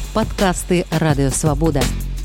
Падкасты Радыё Свабода.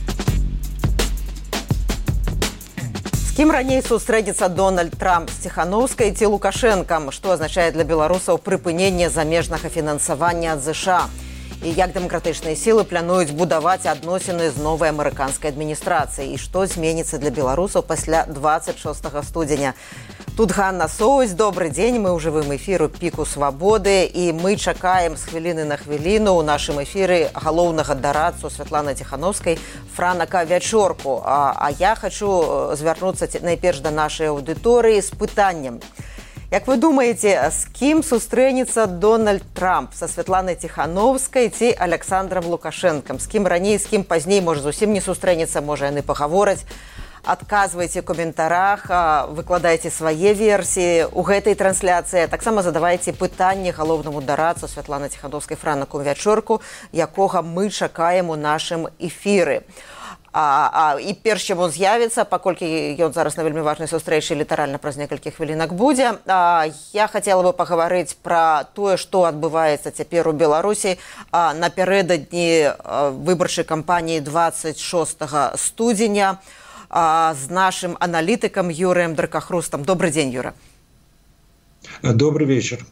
З кім раней сустрэдзецца Дональд Трамп, з Ціхановскай ці Лукашэнкам? Што азначае для беларусаў прыпыненне замежнага фінансавання ад ЗША? І як дэмакратычныя сілы плануюць будаваць адносіны з новай амерыканскай адміністрацыяй? І што зменіцца для беларусаў пасля 26 студзеня? Тут Ганна Соусь. Добрый дзень. Мы ў жывым эфіру «Піку свабоды». І мы чакаем з хвіліны на хвіліну ў нашым эфіры галоўнага дарадцу Святланы Ціхановскай Франака Вячорку. А я хочу звярнуцца найперш да нашай аўдыторыі з пытаннем. Як вы думаеце, з кім сустрэнецца Дональд Трамп? Са Святланай Ціхановскай ці Александром Лукашэнкам? З кім раней, з кім пазней, можа зусім не сустрэнецца, можа яны пагавораць? Адказвайце ў каментарах, выкладайце свае версіі ў гэтай трансляцыі. Таксама задавайце пытанні галоўнаму дарадцу Святланы Ціхановскай Франаку Вячорку, якога мы чакаем у нашым эфіры. І перш чым он з'явіцца, паколькі ён зараз на вельмі важнай сустрэчы, літаральна праз некалькі хвілінак будзе, я хацела бы пагаварыць пра тое, што адбываецца цяпер у Беларусі напярэдадні выбарчай кампаніі 26 студзеня з нашим аналітиком Юрыем Дракахрустом. Добрый день, Юра. Добрый вечер.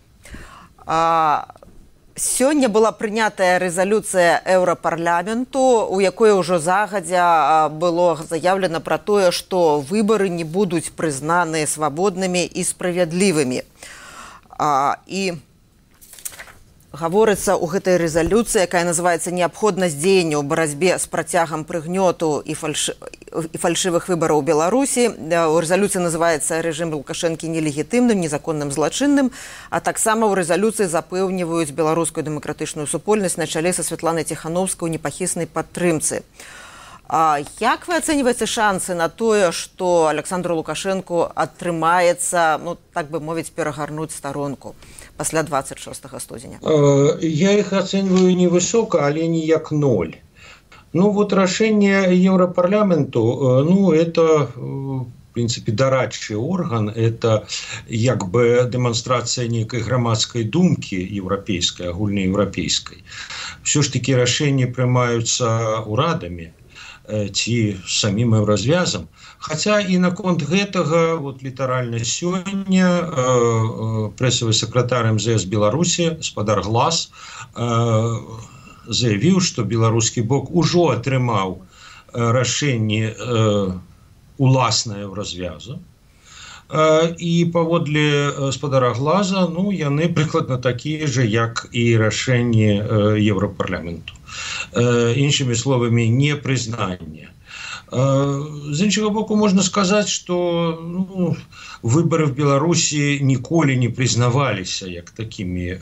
Сёння была прынятая рэзалюцыя Еўрапарламенту, у якой ужо загадзя было заявлена пра тое, што выбары не будуць прызнаны свабоднымі і справядлівымі. І гаворыцца ў гэтай рэзалюцыі, якая называецца «Неабходнасць дзеянняў у барацьбе з працягам прыгнёту і фальшывых выбараў у Беларусі». У рэзалюцыі называецца «Рэжым Лукашэнкі нелегітымным, незаконным, злачынным», а таксама ў рэзалюцыі запэўніваюць беларускую дэмакратычную супольнасць на чале са Святланай Ціхановскай у непахіснай падтрымцы. Як вы ацэньваеце шансы на тое, што Александру Лукашэнку атрымаецца, так бы мовіць, перагарнуць старонку пасля 26 студзеня? Я их оцениваю невысоко, але не як ноль. Вот решение Европарламенту, это, в принципе, дорадчий орган, это як бы демонстрация некой громадской думки европейской, агульноевропейской. Все ж таки решения принимаются урадами, ці самим Еўразвязам. Хаця і наконт гэтага, літаральна сёння прэсавы сакратар МЗС Беларусі, гаспадар Глас, заявіў, што беларускі бок ужо атрымаў рашэнне уласнае Еўразвяза. І паводле гаспадара Глаза, яны прыкладна такія же, як і рашэнне Еўрапарламенту. Іншымі словамі, непрызнанне. З іншага боку, можна сказаць, што выбары в Беларусі ніколі не прызнаваліся як такімі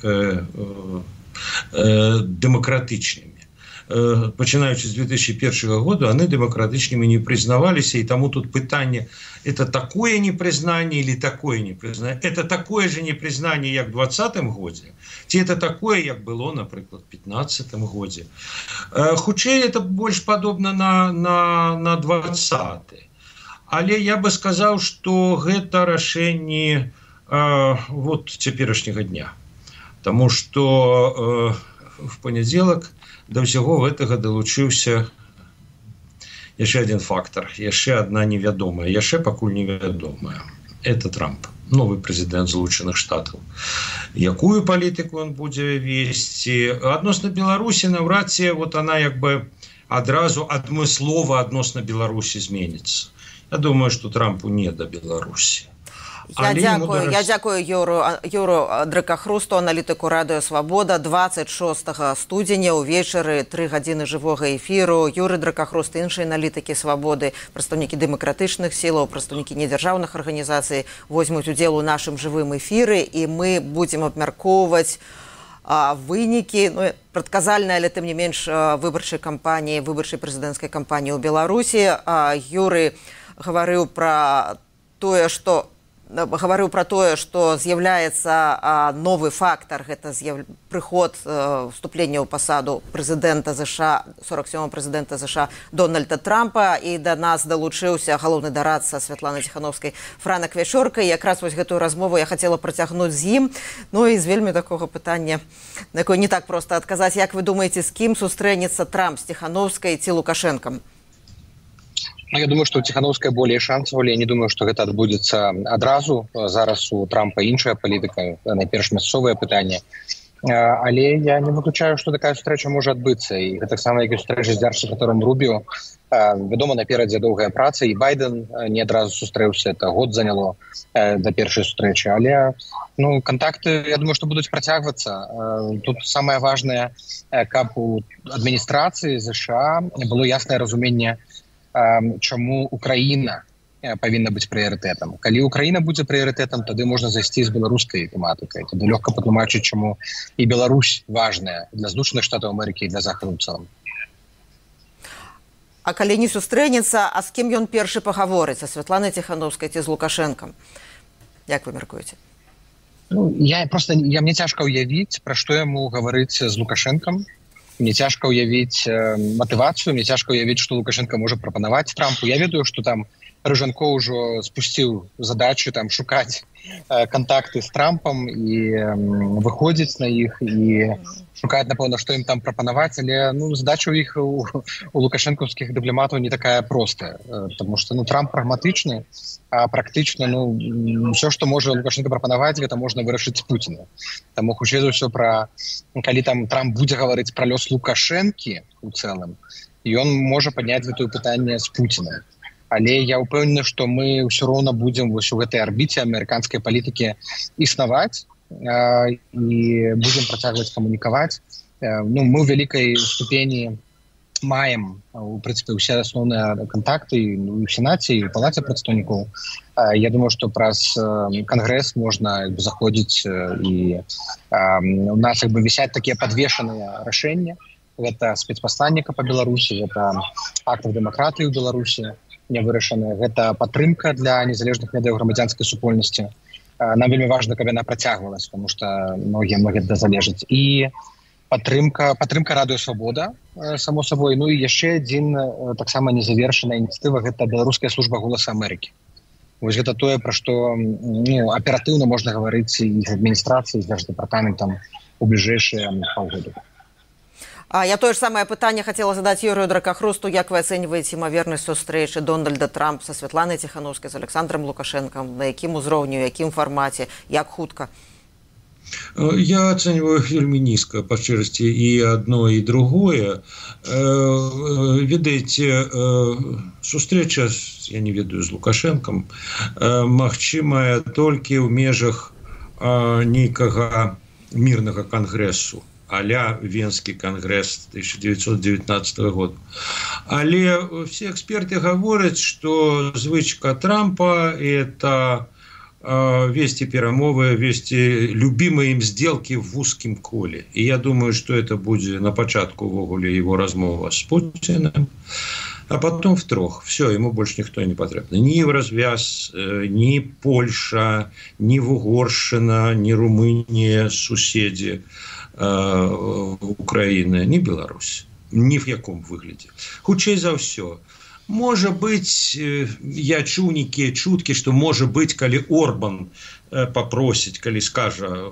дэмакратычнымі. Пачынаючы з 2001 года, они демократичными не признавались, и тому тут пытание, это такое непризнание или такое непризнание? Это такое же непризнание, как в 2020 году, ці это такое, как было, например, в 2015 году. Хутчэй это больше подобно на 20-й. Але я бы сказал, что это рашэнне цяперашняга дня. Потому что в понедзелак до ўсяго гэтага далучыўся яшчэ один фактор, яшчэ одна невядомая, яшчэ пакуль невядомая. Это Трамп, новый прэзідэнт Злучаных Штатаў. Якую палітыку он будзе весці? Адносна Беларусі наўрад ці она як бы адразу адмыслова адносна Беларусі зменіцца. Я думаю, что Трампу не до Беларусі. Я дзякую Юру Дракахрусту, аналітыку Радыё Свабода. 26 студзеня ўвечары 3 гадзіны жывога эфіру. Юры Дракахруст, іншыя аналітыкі Свабоды, прадстаўнікі дэмакратычных сілаў, прадстаўнікі недзяржаўных арганізацый возьмуць удзел у нашым жывым эфіры, і мы будзем абмяркоўваць вынікі, прадказальныя, але тым не менш выбарчай кампаніі, выбарчай прэзідэнцкай кампаніі ў Беларусі. Юры гаварыў пра тое, што гаварыў пра тое, што з'яўляецца новы фактар, гэта прыход вступлення ў пасаду прэзідэнта ЗША, 47-го прэзідэнта ЗША Дональда Трампа, і да нас далучыўся галоўны дарадца Святланы Ціханаўскай Франак Вячорка. І якраз вось гэтую размову я хацела працягнуць з ім. Ну і з вельмі такога пытання, на якое не так проста адказаць. Як вы думаеце, з кім сустрэнецца Трамп, з Ціханаўскай ці Лукашэнкам? Я думаю, что у Ціханаўскай болей шансаў, але я не думаю, что гэта адбудзецца адразу. Зараз у Трампа іншая палітыка, найперш мясцовае пытанне. Але я не выключаю, што такая сустрэча можа адбыцца. І гэта таксама, як і сустрэча з дзяржсакратаром Рубіо. Вядома, наперадзе доўгая праца, і Байден не адразу сустрэўся, это год заняло да першай сустрэчы. Але контакты, я думаю, што будуць працягвацца. Тут самае важнае, каб у адміністрацыі ЗША было яснае разуменне, чаму Украіна павінна быць прыярытэтам. Калі Украіна будзе прыярытэтам, тады можна зайсці з беларускай тэматыкай. Тады лёгка патлумачыць, чаму і Беларусь важная для Злучаных Штатаў Амерыкі і для Захаду ў цэлым. А калі не сустрэнецца, а з кім ён першы пагаворыць? Са Святланай Ціханаўскай ці з Лукашэнкам? Як вы мяркуеце? Мне цяжка ўявіць, пра што яму гаварыць з Лукашэнкам. Мне цяжка ўявіць матывацыю, мне цяжка ўявіць, што Лукашенко можа прапанаваць Трампу. Я ведаю, што там Рыжанко ўжо спусціў задачу там шукаць контакты з Трампам і выходзіць на іх і шукаць, напэўна, што ім там прапанаваць, але задача ў іх у лукашэнкаўскіх дыпламатаў не такая простая, тому што Трамп прагматычны, а практычна ўсё, што можа Лукашенко прапанаваць, гэта можна вырашыць з Пуціна. Таму хутчэй за ўсё калі там Трамп будзе гаварыць пра лёс Лукашэнкі у цэлым, ён можа падняць гэтае пытанне з Пуцінам. Але я ўпэўнены, што мы ўсё роўна будзем вось у гэтай арбіце амерыканскай палітыкі існаваць і будзем працягваць камунікаваць. Мы ў вялікай ступені маем, у прынцыпе, усе асноўныя кантакты і ў Сенаце, і ў Палаце прадстаўнікоў. Я думаю, што праз Кангрэс можна заходзіць і у нас вісяць такія падвешаныя рашэнні. Гэта спецпасланніка па Беларусі, гэта актаў дэмакратыі ў Беларусі не вырашаны. Гэта падтрымка для незалежных медыяў грамадзянскай супольнасці. Нам вельмі важна, каб яна працягвалась, тому што многія гэта залежыць. І падтрымка Радыё Свабода, само собой. І яшчэ адзін таксама незавершаная ініцыятыва, гэта беларуская служба «Голаса Амерыкі». Вось гэта тое, пра што аператыўна можна гаварыць і з адміністрацыяй, з дзярждэпартаментам у бліжэйшыя паўгода. Я тое ж самае пытанне хацела задаць Юрыю Дракахрусту. Як вы ацэньваеце імавернасць сустрэчы Дональда Трампа са Святланай Ціханаўскай, з Александром Лукашэнкам, на якім узроўню, якім фармаце, як хутка? Я оцениваю вельмі низко, по шчырасці, и одно, и другое. Ведаеце, сустрэча, я не ведаю, з Лукашэнкам, магчымая толькі ў межах нейкага мірнага кангрэсу, а-ля Венский конгресс 1919 года. Але все эксперты говорят, что звычка Трампа – это вести перамовы, вести любимые им сделки в узким коле. И я думаю, что это будет на початку увогуле его размова с Путиным, а потом втрох. Все, ему больше никто не потребен. Ни Еврозвяз, ни Польша, ни Угорщина, ни Румыния, соседи Украины, ни Беларусь. Ни в яком выгляде. Хутчэй за ўсё. Можа быть, я чуў нейкія чуткі, што можа быть, калі Орбан попросіць, калі скажа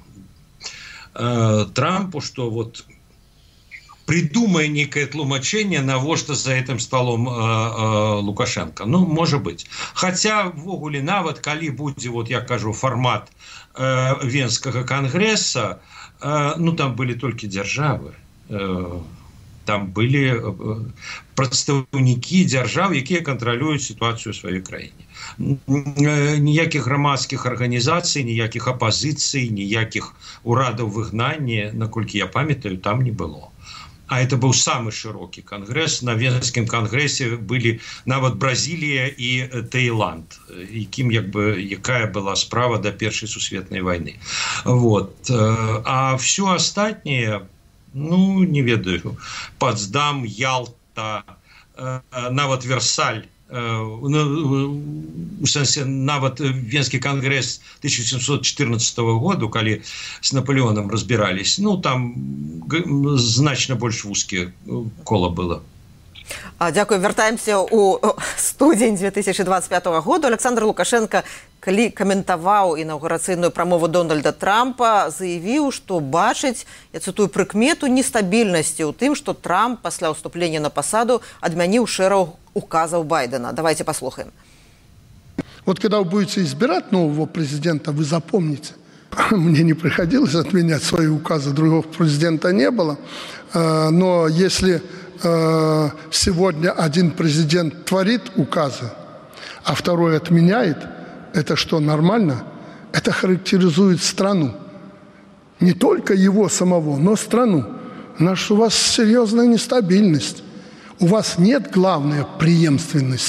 Трампу, што вот придумай некое тлумачэнне, навошта за этим столом Лукашенко. Ну, может быть. Хотя, ввогуле, нават, калі будзе, вот я кажу, формат Венского конгресса, ну, там были только державы. Там были прадстаўнікі дзяржаў, якія кантралююць сітуацыю ў сваёй краіне. Ніякіх грамадскіх арганізацый, ніякіх апазіцый, ніякіх урадаў выгнання, наколькі я памятаю, там не было. А это был самый широкий конгресс. На Венском конгрессе были нават Бразилия и Таиланд, якая была справа до Первой сусветной войны. Вот. А все остальное, ну, не ведаю, Потсдам, Ялта, нават Версаль у сэнсе нават Венскі кангрэс 1714 году, калі з Наполеоном разбірались, ну там значна больш вузкія кола было. Дякую. Вяртаемся у студзень 2025 году. Александр Лукашенко, калі каментаваў інаўгурацыйную прамову Дональда Трампа, заявіў, што бачыць, я цытую, прыкмету нестабільнасці ў тым, што Трамп пасля ўступлення на пасаду адмяніў шэраг указаў Байдена. Давайте послухаем. Вот когда вы будете избирать нового президента, вы запомните, мне не приходилось отменять свои указы, другого президента не было, но если сегодня один президент творит указы, а второй отменяет, это что, нормально? Это характеризует страну. Не только его самого, но страну. Значит, у вас серьезная нестабильность. У вас нет, главное, преемственности.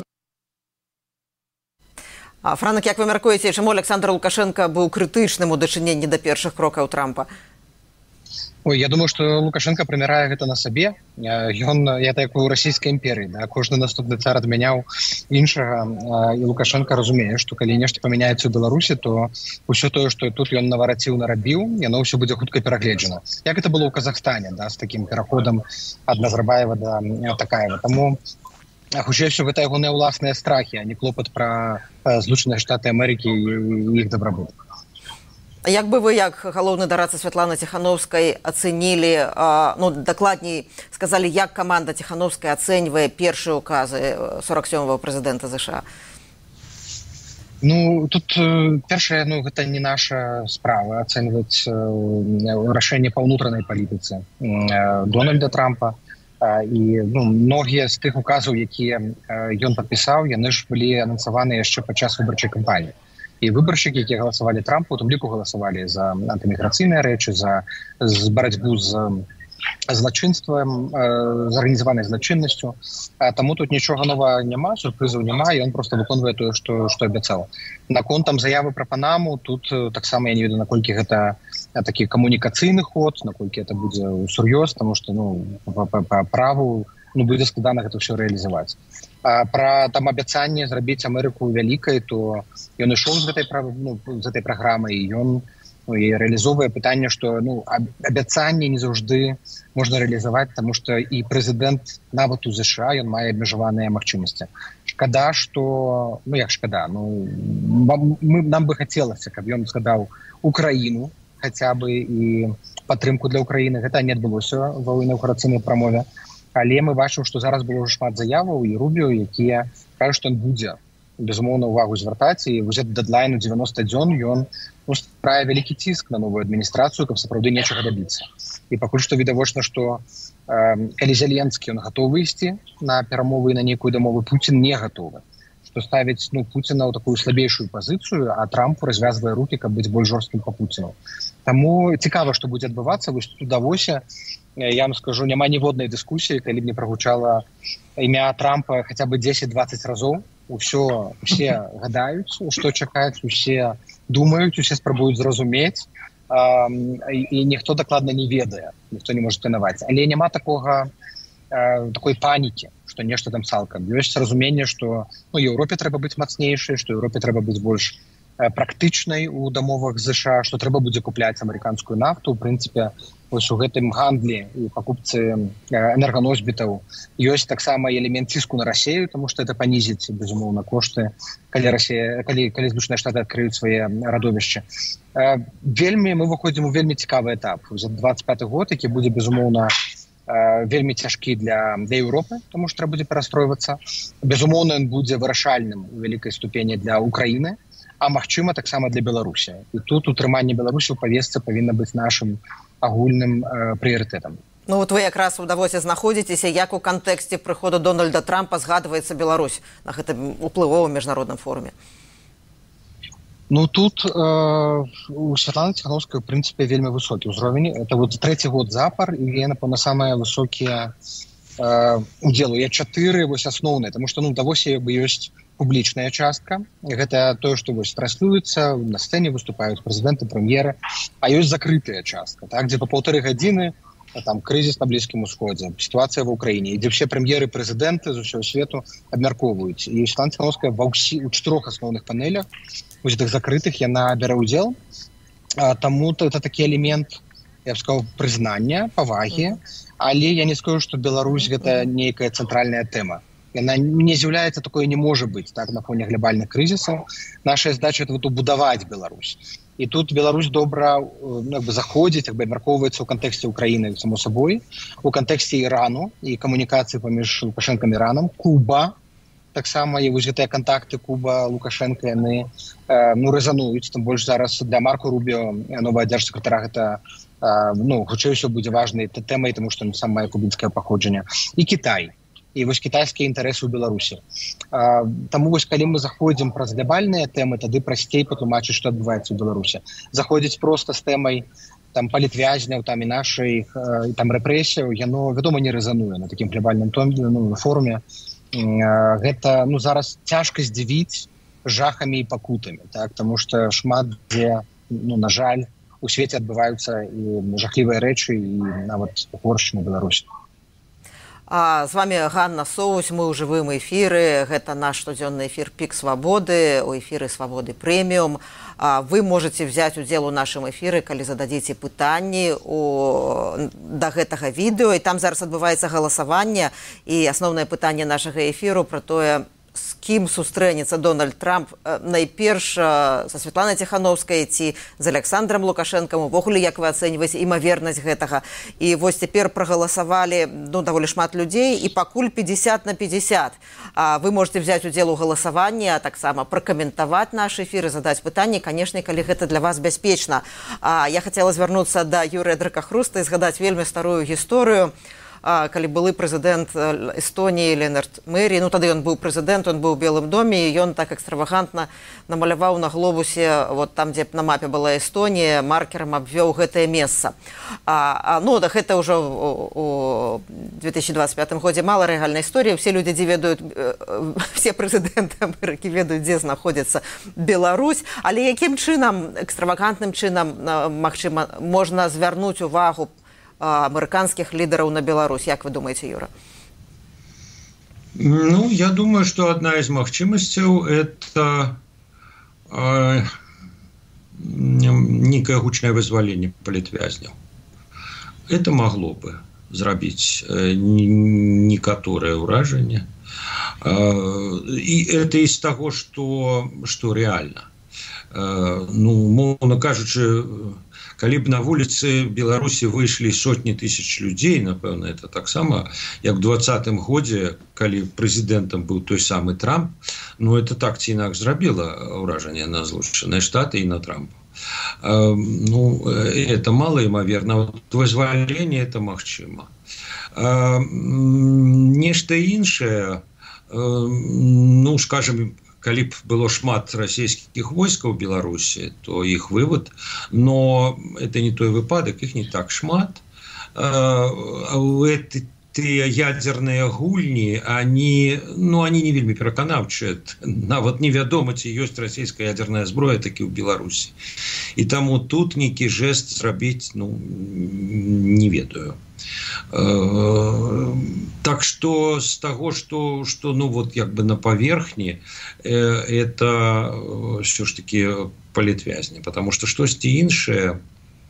Франак, як вы мяркуеце, чаму Александр Лукашенко быў крытычным у дачыненні да першых крокаў Трампа? Ой, я думаю, что Лукашенко прымярае гэта на сабе. Ён, это як у расійскай імперыі, да? Кожны наступны цар адмяняў іншага, і Лукашенко разумее, што калі нешта памяняецца ў Беларусі, то ўсё тое, што тут ён навараціў, нарабіў, яно ўсё будзе хутка перагледжана. Як это было ў Казахстане, да, з такім пераходам ад Назарбаева да Такаева. Таму хутчэй всё гэта ягоныя ўласныя страхі, а не клопат пра Злучаныя Штаты Амерыкі і іх дабрабыт. Як бы вы, як галоўны дарадца Святланы Ціхановскай, ацэнілі, ну, дакладней сказалі, як каманда Ціхановскай ацэньвае першыя указы 47-го прэзідэнта США? Ну, тут першае, ну, гэта не наша справа ацэньваць рашэнне па ўнутранай палітыцы Дональда Трампа. І ну, многія з тых указаў, якія ён падпісаў, яны ж былі анансаваны яшчэ падчас выбарчай кампаніі. І выбаршчыкі, якія галасавалі Трампу, у тым ліку галасавалі за антыміграцыйныя рэчы, за барацьбу з злачынствам, з арганізаванай злачыннасцю. Таму тут нічога новага няма, сюрпрызаў няма, і ён проста выконвае тое, што абяцаў. Наконт там заявы пра Панаму, тут таксама я не ведаю, наколькі гэта такі камунікацыйны ход, наколькі это будзе сур'ёз, таму што ну, па праву ну, будзе складана гэта ўсё рэалізаваць. Пра там абяцанне зрабіць Амерыку вялікай, то ён ішоў з гэтай праграмы, і ён і рэалізоўвае пытанне, што ну, абяцанне не заўжды можна рэалізаваць, таму што і прэзідэнт нават у ЗША ён мае абмежаваныя магчымасці. Шкада, што ну як шкада, ну нам бы хацелася, каб ён згадаў Украіну хаця бы і падтрымку для Украіны. Гэта не адбылося ва інаўгурацыйнай прамове. Але мы бачым, што зараз было ўжо шмат заяваў і Рубіо, якія кажуць, што ён будзе, безумоўна, увагу звяртаць, і вось дэдлайн у 90 дзён ён стварае вялікі ціск на новую адміністрацыю, каб сапраўды нечага дабіцца. І пакуль што відавочна, што калі Зеленскі ён гатовы ісці на перамовы і на нейкую дамову, Пуцін не гатовы. Што ставіць ну, Пуціна ў такую слабейшую пазіцыю, а Трампу развязвае рукі, каб быць больш жорсткім па Пуціну. Таму цікава, што будзе адбывацца, вось тут у Давосе, я вам скажу, няма ніводнай дыскусіі, калі б не прагучала імя Трампа хаця бы 10-20 разоў. Усе гадаюць, што чакаюць, усе думаюць, усе спрабуюць зразумець, і ніхто дакладна не ведае, ніхто не можа планаваць. Але няма такой панікі, што нешта там цалкам. Ёсць разуменне, што ну, Еўропе трэба быць мацнейшай, што Еўропе трэба быць больш практычнай у дамовах ЗША, што трэба будзе купляць амерыканскую нафту. У прынцыпе, вось у гэтым гандлі і пакупцы энерганосьбітаў ёсць таксама элемент ціску на Расію, таму што это панізіць, безумоўна, кошты, калі Злучаныя Штаты адкрыюць свае радовішчы. Мы выходзім у вельмі цікавы этап. 25 год, які будзе, безумоўна, вельмі цяжкі для Еўропы, таму што трэба будзе перастройвацца. Безумоўна, ён будзе вырашальным у вялікай ступені для Украіны, а магчыма таксама для Беларусі. І тут утрыманне Беларусі ў павестцы павінна быць нашым агульным прыярытэтам. Ну вот вы якраз у Давосе знаходзіцеся, як у кантэксце прыходу Дональда Трампа згадваецца Беларусь на гэтым уплывовым міжнародным форуме? Ну тут у Святланы Ціхановскай, у прынцыпе, вельмі высокі ўзровень. Это вот трэці год запар, і напэўна, самыя высокія удзелу. Я 4 вось асноўныя, таму што ну, у Давосе ёсць публічная частка. Гэта тое, што вось транслюецца, на сцэне выступаюць прэзідэнты, прэм'еры, а ёсць закрытая частка, так, дзе па 1,5 гадзіны там крызіс на Блізкім Усходзе, сітуацыя ва ўкраіне, дзе ўсе прэм'еры прэзідэнты з усяго свету абмяркоўваюць. І Светлана Ціхановская у 4 асноўных панелях, у гэтых закрытых, яна бярэ ўдзел. Таму это такі элемент, я б сказаў, прызнання, павагі, але я не скажу, што Беларусь гэта нейкая цэнтральная тэма. Яна не з'яўляецца, такое не можа быць, так, на фоне глобальных крызісаў. Наша задача это вот убудаваць Беларусь. І тут Беларусь добра заходзіць, абмяркоўваецца ў кантэксце Украіны, само сабой, у кантэксце Ірану і камунікацыі паміж Лукашэнкам і Іранам, Куба, таксама і вось гэтыя кантакты Куба, Лукашэнка, яны рэзануюць, тым больш зараз для Марко Рубіо, новага дзяржсакратара, гэта хутчэй усё будзе важнай тэмай, таму што ён сам мае кубінскае паходжанне. І Кітай. І вось кітайскія інтарэсы ў Беларусі. Таму вось калі мы заходзім праз глобальныя тэмы, тады прасцей патлумачыць, што адбываецца ў Беларусі. Заходзіць проста з тэмай там палітвязняў, там і нашых там рэпрэсіяў, яно, вядома, не рэзануе на такім глобальным форуме. Гэта зараз цяжка здзівіць жахамі і пакутамі, так, таму што шмат дзе, на жаль, у свеце адбываюцца і жахлівыя рэчы, і нават горш на Беларусі. З вами Ганна Соусь, мы ў жывым эфіры. Гэта наш штодзённы эфір «Пік свабоды», у эфіры «Свабоды прэміум». Вы можете взять удзел у нашым эфіры, калі зададзіце пытанні да гэтага відэо. І там зараз адбываецца галасаванне. І асноўнае пытанне нашага эфіру пра тое, з кім сустрэнецца Дональд Трамп, найперш са Светланай Ціхановскай ці з Александром Лукашэнкам. Увогуле, як вы ацэньваеце імавернасць гэтага? І вось цяпер прагаласавалі даволі шмат людзей, і пакуль 50/50. Вы можете взять удзел у галасаванні, а таксама пракаментаваць наш эфір і задаць пытанні, канешне, калі гэта для вас бяспечна. Я хацела звярнуцца да Юрыя Дракахруста і згадаць вельмі старую гісторыю. Калі былы прэзідэнт Эстоніі Ленард Мэрі, тады ён быў прэзідэнт, ён быў у Белым доме, і ён так экстравагантна намаляваў на глобусе, там, дзе на мапе была Эстонія, маркерам абвёў гэтае месца. Гэта ўжо у 2025 годзе мала рэальнай історыі, усе людзі, дзе ведаюць, все прэзідэнты Амерыкі ведаюць, дзе знаходзіцца Беларусь, але якім чынам, экстравагантным чынам, магчыма, можна звярнуць увагу амерыканскіх лідараў на Беларусь. Як вы думаеце, Юра? Я думаю, что одна из магчымасцяў это некое гучнае вызваленне палітвязняў. Это могло бы зрабіць некаторае ўражанне. И это из того, что реально. Мовно кажучы, калі б на вуліцы Беларусі выйшлі сотні тысяч людзей, напэўна, это таксама, як у 2020 годзе, калі прэзідэнтам быў той самы Трамп, это так ці інакш зрабіла ўражанне на Злучаныя Штаты і на Трампа. Это малаімаверна. Вызваленне это магчыма. Нешта іншае, скажем, калі б было шмат расійскіх войскаў у Беларусі, то іх вывод, но это не той выпадак, іх не так шмат. Тыя ядзерныя гульні, они не вельмі пераканаўчыя. Нават невядома, ці ёсць расійская ядзерная зброя такі ў Беларусі. І таму тут нейкі жэст зрабіць, не ведаю. Так что с того, что на поверхне, это все ж таки палітвязні, потому что штосьці іншае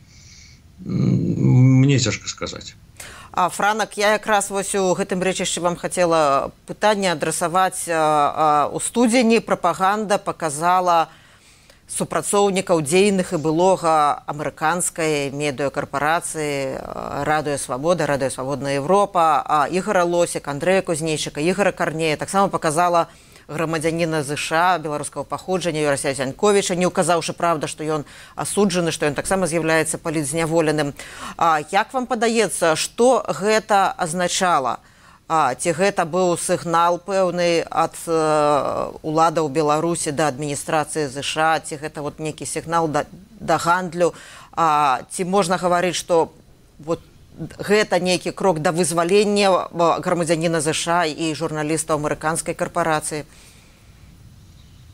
мне цяжка сказаць. Франак, я якраз вось у гэтым рэчышчы вам хацела пытанне адрасаваць. У студзені прапаганда показала супрацоўнікаў дзейных і былога амерыканскай медыакарпорацыі «Радыё Свабода», «Радыё Свабодная Европа», Ігора Лосік, Андрэя Кузнейчыка, Ігора Карнея. Таксама показала грамадзяніна ЗША беларускага паходжання Юрася Зяньковіча, не указаўшы, правда, што ён асуджаны, што ён таксама з'яўляецца палітзняволеным. Як вам падаецца, што гэта азначала? Ці гэта быў сігнал пэўны ад уладаў Беларусі да адміністрацыі ЗША, ці гэта нейкі сігнал да гандлю? Ці можна гаварыць, што гэта нейкі крок да вызвалення грамадзяніна ЗША і журналістаў амерыканскай карпорацыі?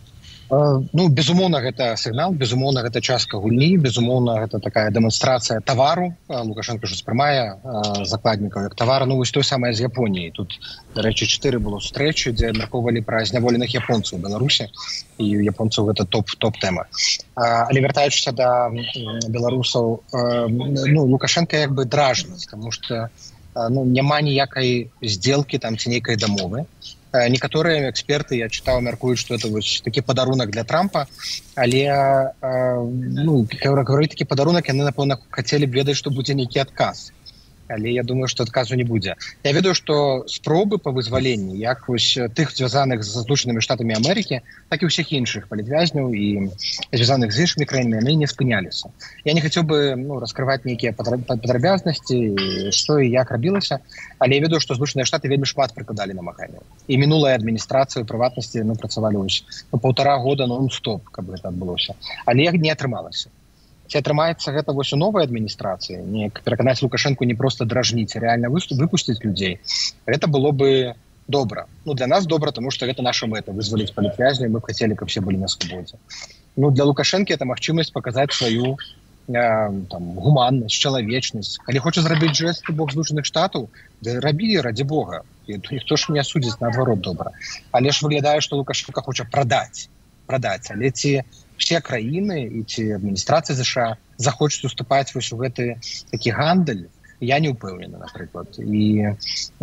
Ну, безумоўна, гэта сігнал, безумоўна, гэта частка гульні, безумоўна, гэта такая дэманстрацыя тавару. Лукашенко ж успрымае закладнікаў як тавар. Ну, вось той самае з Японіяй. Тут, дарэчы, 4 было сустрэчы, дзе абмяркоўвалі пра зняволеных японцаў у Беларусі. І у японцаў гэта топ-тэма. Але вяртаючыся да беларусаў, ну, Лукашенко як бы дражніць, таму што няма ніякай здзелкі там ці нейкай дамовы. Некаторыя эксперты, я чытаў, мяркуюць, што это вось такі падарунак для Трампа, але, ну, говорить такі падарунак, яны, напэўна, хацелі б ведаць, што будзе нейкі адказ. Але я думаю, што адказу не будзе. Я ведаю, што спробы па вызваленні, як вось тых звязаных з Злучанымі Штатамі Амерыкі, так і ўсіх іншых палітвязняў і звязаных з іншымі краінамі, яны не спыняліся. Я не хацеў бы, ну, раскрываць нейкія падрабязнасці, што і як рабілася, але я ведаю, што Злучаныя Штаты вельмі шмат прыкладалі намаганняў. І мінулая адміністрацыя, у прыватнасці, ну, працавалі ось 1,5 года нон-стоп, каб гэта адбылося. Але не атрымалася. Ці атрымаецца гэта вось у новай адміністрацыі, не пераканаць Лукашенку не проста дражніць, а рэальна выпусціць людзей, гэта было бы добра. Ну, для нас добра, таму што гэта наша мэта, вызваліць палітвязняў, мы б хацелі, каб все былі на свабодзе. Ну, для Лукашэнкі это магчымасць паказаць сваю там, гуманнасць, чалавечнасць. Калі хоча зрабіць жэст у бок Злучаных Штатаў, да рабі, раді Бога. І ніхто ж не асудзіць, наадварот, добра. Але ж выглядае, што Лукашенко хоча прадаць. Але ці все краіны і ці адміністрацыя США захочуць уступаць вось у гэты такі гандаль, я не ўпэўнены, напрыклад. І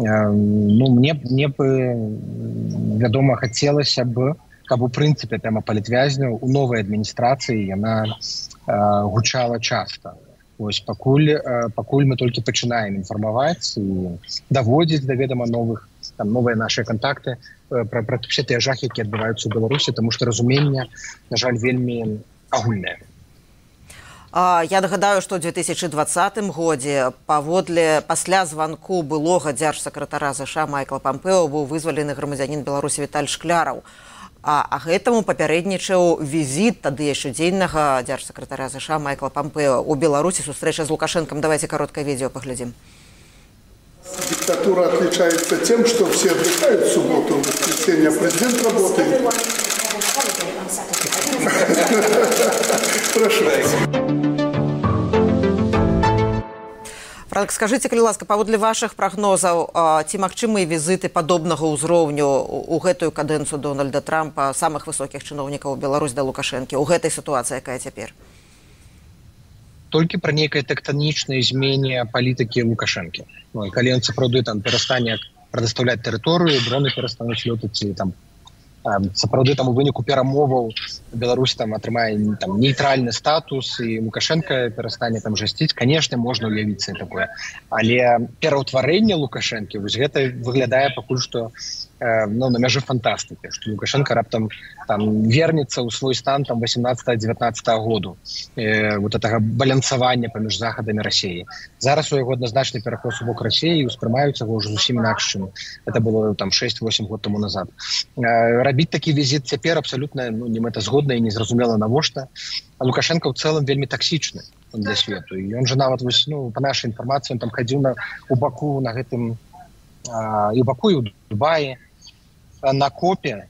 ну, мне бы, вядома, хацелася б, каб у прынцыпе тэма палітвязняў у новай адміністрацыі яна гучала часта. Вось пакуль мы толькі пачынаем інфармаваць і даводзіць да ведама новыя нашыя кантакты пра все тыя жахі, які адбываюцца ў Беларусі, таму што разуменне, на жаль, вельмі агульнае. Я нагадаю, што ў 2020 годзе пасля званку былога дзяржсакратара ЗША Майкла Пампео быў вызвалены грамадзянін Беларусі Віталь Шкляраў. А гэтаму папярэднічаў візіт тады яшчэ дзейнага дзяржсакратара ЗША Майкла Пампео у Беларусі, сустрэча з Лукашенком. Давайте кароткое видео поглядим. Диктатура отличается тем, что все отдыхают в субботу, в воскресенье, а президент работает. Прошу. Франк, скажите, калі ласка, паводле вашых прагнозаў, ці магчымыя візіты падобнага ўзроўню у гэтую кадэнцыю Дональда Трампа, самых высокіх чыноўнікаў Беларусь да Лукашэнкі, у гэтай сітуацыі, якая цяпер? Толькі пра нейкай тэктанічнай змене палітыкі Лукашэнкі. Ну, і калі ён сапраўды там перастане прадастаўляць тэрыторыю, дроны перастануць лётаць, і там сапраўды там у выніку перамоваў Беларусь там атрымае там нейтральны статус і Лукашенко перастане там жасціць, канешне, можна уявіць сабе такое. Але пераўтварэнне Лукашэнкі вось гэта выглядае пакуль што ну, на мяжы фантастыкі, што Лукашенко раптам там вернецца ў свой стан там 18-19 году вот гэтага балансавання паміж захадамі Расіі. Зараз у яго адназначны пераход у бок Расіі, успрымаюць яго ўжо зусім інакш, чым это было там 6-8 год таму назад. Рабіць такі візіт цяпер абсалютна ну, не мэтазгодна і незразумела навошта. А Лукашенко ў цэлым вельмі таксічны для свету. І ён жа нават вось, ну, па нашай інфармацыі он там хадзіў у Баку на гэтым і ў Баку і ў Дубаі на копе,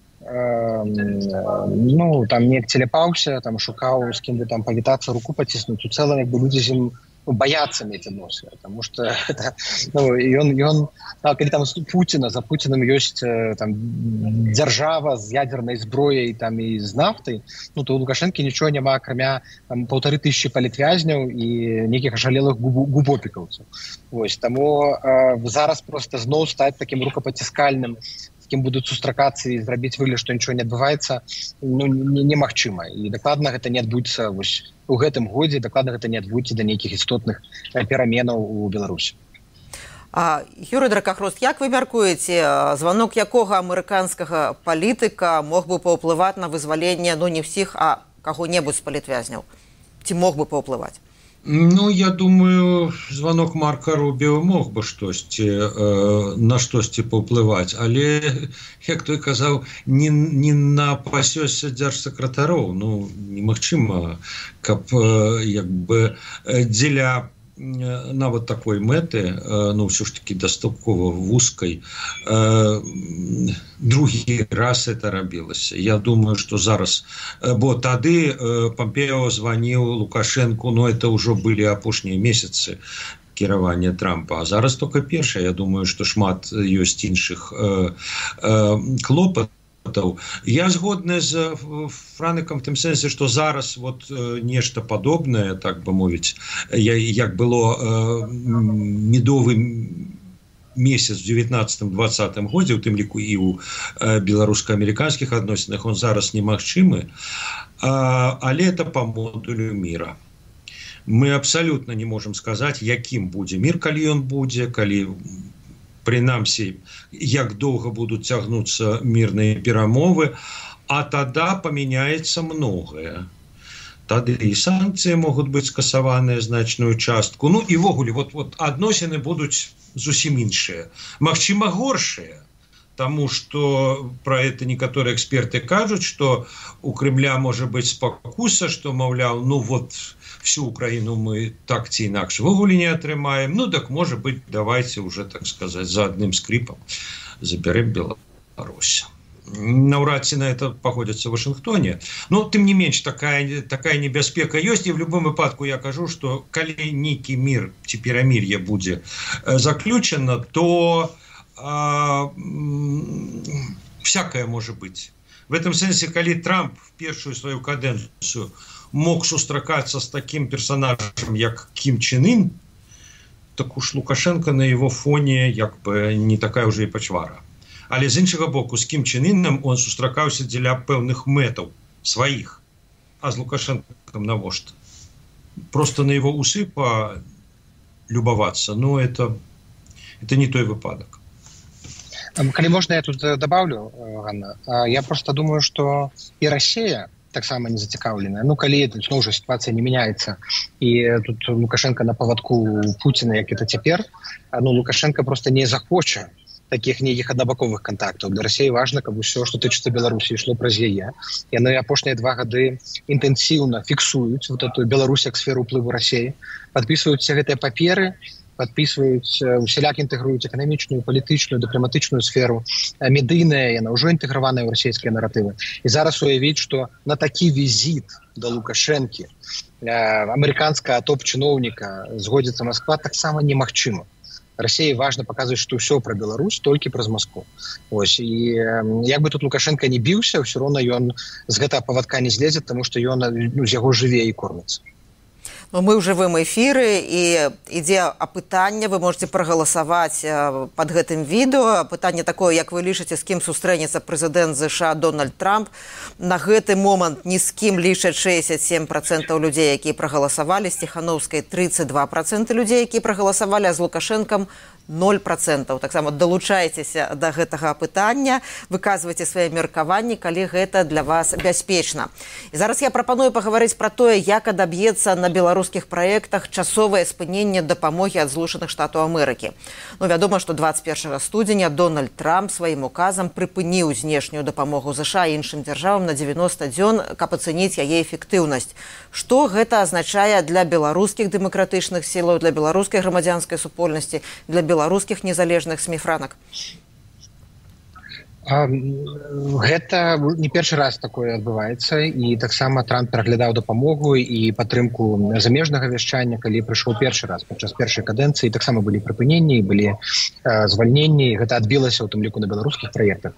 ну, там неяк целепаўся, там шукаў, з кім бы там павітацца, руку паціснуць. У цэлым, як бы людзі з ім баяцца мець адносіны, таму што ну, ён калі там Пуціна, за Пуціным ёсць там дзяржава з ядзернай зброяй там і з нафтай, ну, то у Лукашэнкі нічога няма, акрамя 1500 палітвязняў і нейкіх ашалелых губопікаўцаў. Вось, таму зараз проста зноў стаць такім рукапаціскальным, кім будуць сустракацца і зрабіць выгляд, што нічого не адбываецца, ну, немагчыма. І дакладна гэта не адбудзецца вось у гэтым годзе, дакладна гэта не адбудзецца да нейкіх істотных пераменаў у Беларусі. Юрый Дракахрост, як вы мяркуеце, званок якога амерыканскага палітыка мог бы паўплываць на вызваленне, ну, не ўсіх, а каго-небудзь з палітвязняў? Ці мог бы паўплываць? Ну, я думаю, звонок Марка Рубіо мог бы на штосьці паўплываць, але, як той казаў, не на пасёсце дзяржсакратароў. Ну, немагчыма, каб як бы дзеля нават такой мэты, ну ўсё ж таки дастаткова вузкай, другі раз это рабілася. Я думаю, что зараз, бо тады Помпео званіў Лукашенку, но это ўжо былі апошнія месяцы кіравання Трампа, а зараз только першае. Я думаю, что шмат ёсць іншых клопатаў. Я згодны з Франыкам в тым сэнсе, што зараз вот нешта падобнае, так бы мовіць, як было медовы месяц в 19-20 годзе, у тым ліку і ў беларуска-амерыканскіх адносінах, он зараз немагчымы, але это по модулю мира. Мы абсолютно не можем сказаць, якім будзе мир, калі ён будзе, калі прынамсі, як доўга будуць цягнуцца мірныя перамовы, а тада памяняецца многае. Тады і санкцыі могуць быць скасаваныя значную частку. Ну і ввогуле, вот адносіны будуць зусім іншыя. Магчыма, горшыя, таму што пра это некаторыя эксперты кажуць, што у Крымля можа быць спакуса, што, маўляў, ну вот всю Украину мы так ці інакш ввогуле не атрымаем. Ну так, можа быць, давайте уже, так сказать, за одним скрипом заберем Беларусь. Наўрад ці на это погодзяцца в Вашингтоне. Но, тым не менш, такая небяспека ёсць, і в любом выпадку я кажу, что калі нейкі мир ці перамір'е будзе заключено, то всякое может быть. В этом сэнсе, калі Трамп в першую свою кадэнцыю мог сустракацца с таким персонажем, як Ким Чен Ын, так уж Лукашенко на его фоне як бы не такая уже и пачвара. Але з іншага боку, з Ким Чен Ыном он сустракаўся дзеля пэўных мэтаў сваіх, а з Лукашенком навошта? Просто на его усы полюбоваться, но это не той выпадок. Калі можна, я тут добавлю, Ганна. Я просто думаю, что и Россия так само не зацікаўленая. Ну, калі зноў жа сітуацыя не мяняецца, і тут Лукашенко на павадку Пуціна, як это цяпер, ну, Лукашенко просто не захоча таких нейкіх аднабаковых контактаў. Для России важно, каб усё, што тычыцца Беларусі, ішло праз яе. Яны апошнія 2 гады інтэнсіўна фіксуюць вот эту Беларусь як сферу ўплыву России, падпісваюць гэтыя паперы, подписываюць, усяляк інтэгруюць эканамічную, палітычную, дыпламатычную сферу, медыйная, яна ўжо інтэграваная ў расійскія наратывы. І зараз уявіць, што на такі візіт да Лукашэнкі амерыканскага топ-чыноўніка згодзіцца Москва таксама немагчыма. России важно показывать, что все про Беларусь только праз Москву. Ось. И як бы тут Лукашенко не бился, все равно он с гэтага поводка не слезет, потому что он з яго жыве и кормится. Но мы ў жывым эфіры, і ідзе апытанне, вы можете прагаласаваць под гэтым відэо. Пытанне такое, як вы лічыце, з кім сустрэнецца прэзідэнт ЗША Дональд Трамп. На гэты момант ні з кім лічаць 67% людзей, якія прагаласавалі, з Ціханаўскай 32% людзей, якія прагаласавалі, а з Лукашэнкам 0%. Таксама далучайцеся да гэтага апытання, выказвайце свае меркаванні, калі гэта для вас бяспечна. І зараз я прапаную пагаварыць пра тое, як адаб'ецца на беларускіх праектах часовае спыненне дапамогі ад Злучаных Штатаў Амерыкі. Ну, вядома, што 21 студзеня Дональд Трамп сваім указам прыпыніў знешнюю дапамогу ЗША і іншым дзяржавам на 90 дзён, каб ацэніць яе эфектыўнасць. Што гэта азначае для беларускіх дэмакратычных сілаў, для беларускай грамадзянскай супольнасці, для беларускіх незалежных СМІ, Франак? Гэта не першы раз такое адбываецца, і таксама Трамп пераглядаў дапамогу і падтрымку замежнага вяшчання, калі прыйшоў першы раз падчас першай кадэнцыі. Таксама былі прыпыненні, былі звальненні, гэта адбілася ў тым ліку на беларускіх праектах.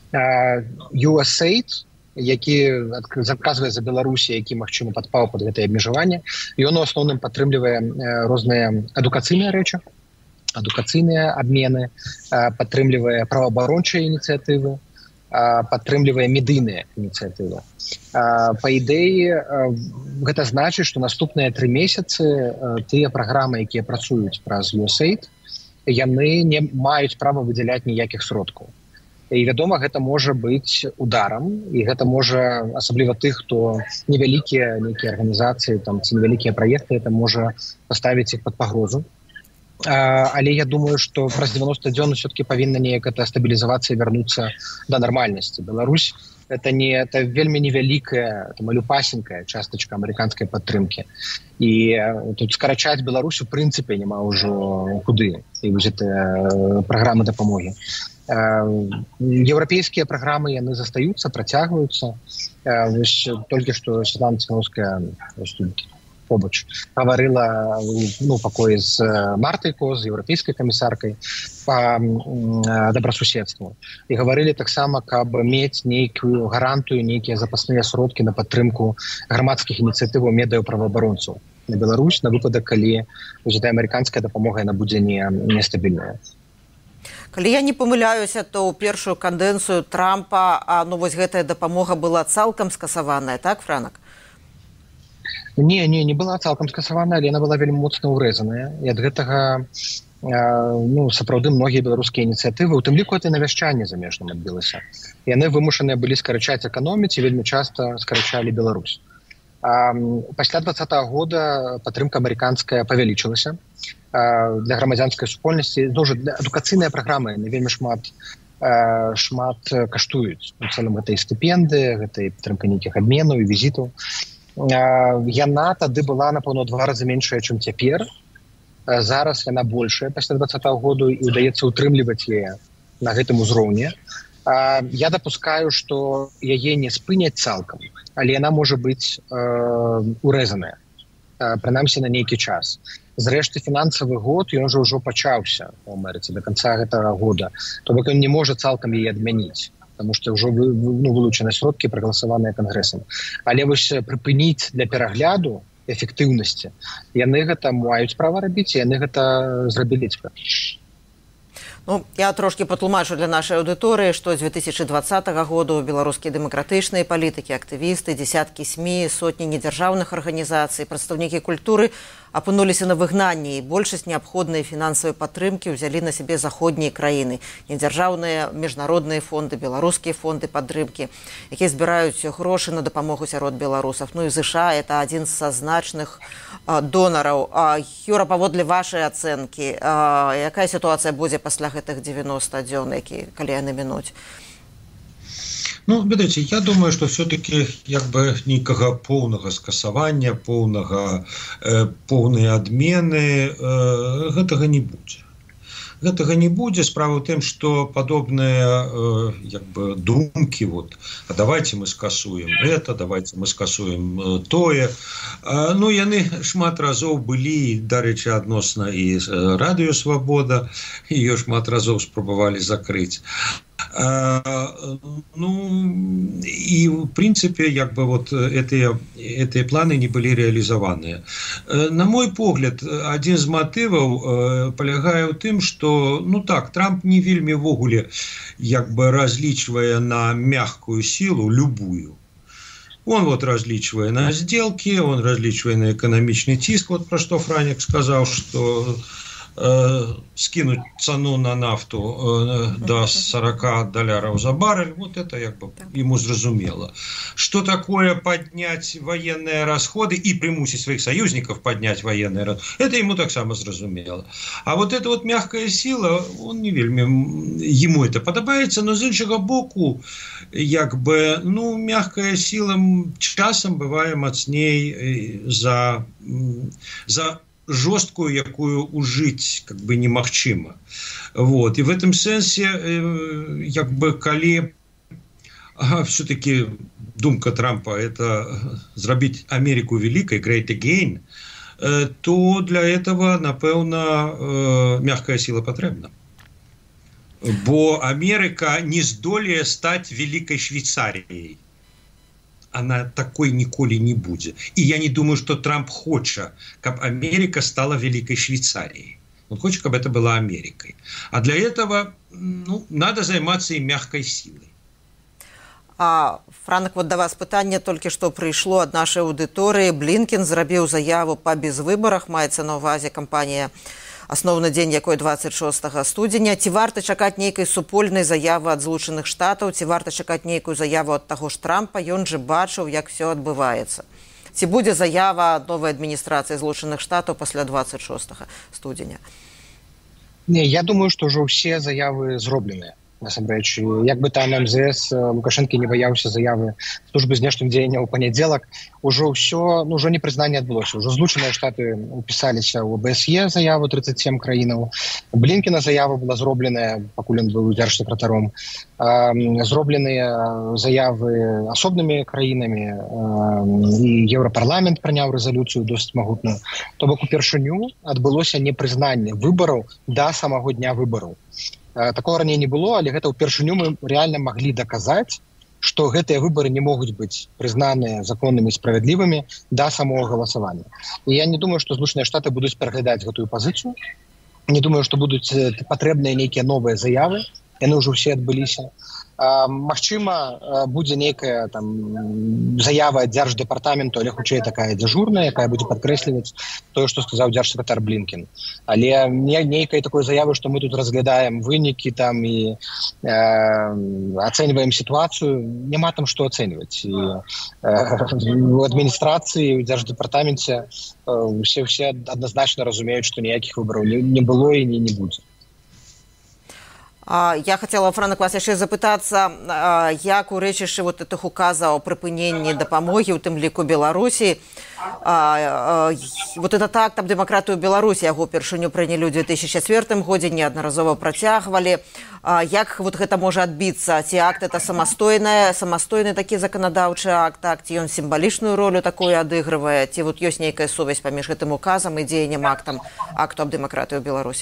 USAID, які заказвае за Беларусі, які, магчыма, падпаў пад гэтае абмежаванне, ён у асноўным падтрымлівае розныя адукацыйныя рэчы, адукацыйныя абмены, падтрымлівае праваабарончыя ініцыятывы, падтрымлівае медыйныя ініцыятывы. Па ідэі, гэта значыць, што наступныя 3 месяцы тыя праграмы, якія працуюць праз USAID, яны не маюць права выдзяляць ніякіх сродкаў. І, вядома, гэта можа быць ударам, і гэта можа, асабліва тых, хто невялікія нейкія арганізацыі, там, ці невялікія праекты, это можа паставіць іх пад пагрозу. Але я думаю, што праз 90 дзён все-таки павінна неяк это стабілізавацца і вярнуцца да нармальнасці. Беларусь это вельмі невялікая, малюпасенькая частачка амерыканскай падтрымкі. І тут скарачаць Беларусь у прынцыпе няма ўжо куды. І вось гэтыя праграмы дапамогі. Еўрапейскія праграмы яны застаюцца, працягваюцца. Толькі што Светлана Ціханаўская побач гаварыла у пакоі з Мартай Коз, еўрапейскай камісаркай па добрасуседству. І гаварылі таксама, каб мець нейкую гарантыю, нейкія запасныя сродкі на падтрымку грамадскіх ініцыятываў медыаправаабаронцаў на Беларусь на выпадак, калі гэтая амерыканская дапамога яна будзе нестабільная. Калі я не памыляюся, то ў першую кадэнцыю Трампа вось гэтая дапамога была цалкам скасаваная, так, Франак? Не была цалкам скасавана, але яна была вельмі моцна ўрэзаная. І ад гэтага сапраўды многія беларускія ініцыятывы, у тым ліку это навяшчанне замежным адбілася. Яны вымушаныя былі скарачаць эканоміць і вельмі часта скарачалі Беларусь. Пасля 2020 года падтрымка амерыканская павялічылася для грамадзянскай супольнасці. Адукацыйныя праграмы вельмі шмат каштуюць. У цэлым гэта і стыпендыі, гэта і падтрымка нейкіх абменаў і візітаў. Яна тады была, напэўна, 2 разы меншая, чым цяпер. Зараз яна большая пасля 2020 году і ўдаецца утрымліваць яе на гэтым узроўні. Я дапускаю, што яе не спыняць цалкам, але яна можа быць урэзаная, прынамсі на нейкі час. Зрэшты, фінансавы год, ён жа ўжо пачаўся ў Амерыцы да канца гэтага года. То бок ён не можа цалкам яе адмяніць, потому што ўжо вылучаны сродкі, прагаласаваныя кангрэсам. Але вось прыпыніць для перагляду эфектыўнасці яны гэта маюць права рабіць, і яны гэта зрабілі цяпер. Я трошки патлумачу для нашай аўдыторыі, што з 2020 году беларускія дэмакратычныя палітыкі, актывісты, дзесяткі СМІ, сотні недзяржаўных арганізацый, прадстаўнікі культуры апынуліся на выгнанні, і большасць неабходнай фінансавай падтрымкі ўзялі на сябе заходнія краіны, недзяржаўныя міжнародныя фонды, беларускія фонды падтрымкі, якія збіраюць грошы на дапамогу сярод беларусаў. І ЗША это адзін са значных донараў. Юра, паводле вашай ацэнкі, якая сітуацыя будзе пасля гэтых 90 дзён, калі яны мінуць? Ведаеце, я думаю, што все-таки нейкага поўнага скасавання, поўнай адмены гэтага не будзе. Гэтага не будзе. Справа ў тым, што падобныя думкі, а давайте мы скасуем это, давайте мы скасуем тое. Яны шмат разоў былі, дарэчы, адносна і Радыё Свабода, ее шмат разоў спрабавалі закрыць. И в принципе эти планы не были реализованы. На мой погляд, один из мотивов полягае ў тым, что Трамп не вельмі ввогуле разлічвае на мягкую силу любую. Он разлічвае на сделки, он разлічвае на экономичный тиск, про что Франік сказал, что скинуть цену на нафту до $40 за баррель, это ему зразумело. Что такое поднять военные расходы и примусить своих союзников поднять военные расходы, это ему так само зразумело. А эта мягкая сила, он не вельмі, ему это подобается, но з іншага боку, мягкая сила часом бывае мацней за жесткую, якую ужить немагчыма. И в этом сенсе, калі все-таки думка Трампа это зрабіць Америку великой, great again, то для этого, напэўна, мягкая сила патрэбна. Бо Америка не здолее стать великой Швейцарией. Она такой ніколі не будзе. И я не думаю, что Трамп хоча, каб Америка стала великой Швейцарией. Он хочет, каб это была Америкой. А для этого надо займаться и мягкой силой. Франк, до вас пытанне толькі што прыйшло ад нашай аўдыторыі. Блінкен зрабіў заяву па безвыбарах, маецца на ўвазе кампанія асноўны дзень якой 26 студзеня. Ці варта чакаць нейкай супольнай заявы ад Злучаных Штатаў, ці варта чакаць нейкую заяву ад таго ж Трампа? Ён жа бачыў, як все адбываецца. Ці будзе заява ад новай адміністрацыі Злучаных Штатаў пасля 26 студзеня? Не, я думаю, што ўжо ўсе заявы зробленыя. насамрэч. Як бы там МЗС Лукашэнкі не баяўся заявы службы знешніх дзеянняў у панядзелак, ужо ўсё, ну, ўжо непрызнанне адбылося. Ужо Злучаныя Штаты упісаліся ў ОБСЕ заяву 37 краінаў. Блінкена заява была зробленая, пакуль ён быў дзяржсакратаром. Зробленыя заявы асобнымі краінамі, і Еўрапарламент прыняў рэзалюцыю досыць магутную. То бок упершыню адбылося непрызнанне выбараў да самого дня выбараў. Такого раней не было, але гэта ўпершыню мы реально маглі даказаць, што гэтыя выбары не могуць быць прызнаныя законнымі і справядлівымі да самого галасавання. І я не думаю, што Злучаныя Штаты будуць пераглядаць гэтую пазіцыю. Не думаю, што будуць патрэбныя нейкія новыя заявы. Яны ўжо ўсе адбыліся. Магчыма, будзе нейкая там заява дзярждэпартаменту, але хутчэй такая дзяжурная, якая будзе падкрэсліваць тое, што сказаў дзяржсакратар Блінкен. Але нейкай такой заявы, што мы тут разглядаем вынікі там і ацэньваем сітуацыю, няма там што ацэньваць. І у адміністрацыі, у дзярждэпартаменце усе адназначна разумеюць, што ніякіх выбараў не было і не будзе. Я хотела, Франак, вас яшчэ запытацца, як у рэчышчы вот этих указаў о прыпыненні дапамогі, у тым ліку Беларусі, вот этот акт аб дэмакратыі ў Беларусі, яго ўпершыню прынялі ў 2004 годзе, неаднаразова працягвалі. Як вот гэта можа адбіцца? Ці акт это самастойны такі заканадаўчы акт, ці ён сімвалічную ролю такую адыгрывае, ці вот ёсць нейкая сувязь паміж гэтым указам і дзеяннем акту аб дэмакратыі ў Беларусі?